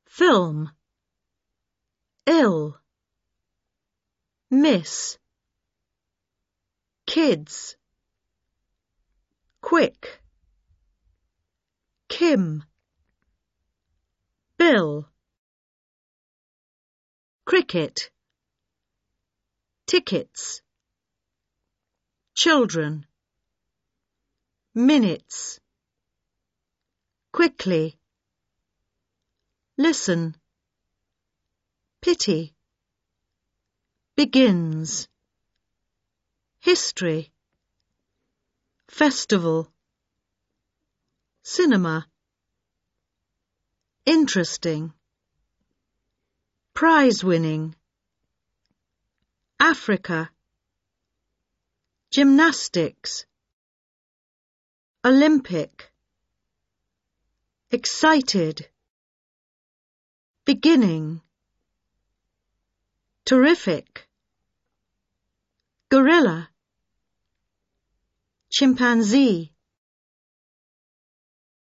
film, ill, miss, kids, quick, Kim, Bill, cricket, tickets, children, minutes, quickly, listen, pity, begins, history, festival, cinema, interesting, prize-winning, Africa, gymnastics, Olympic, excited, beginning, terrific, gorilla, chimpanzee,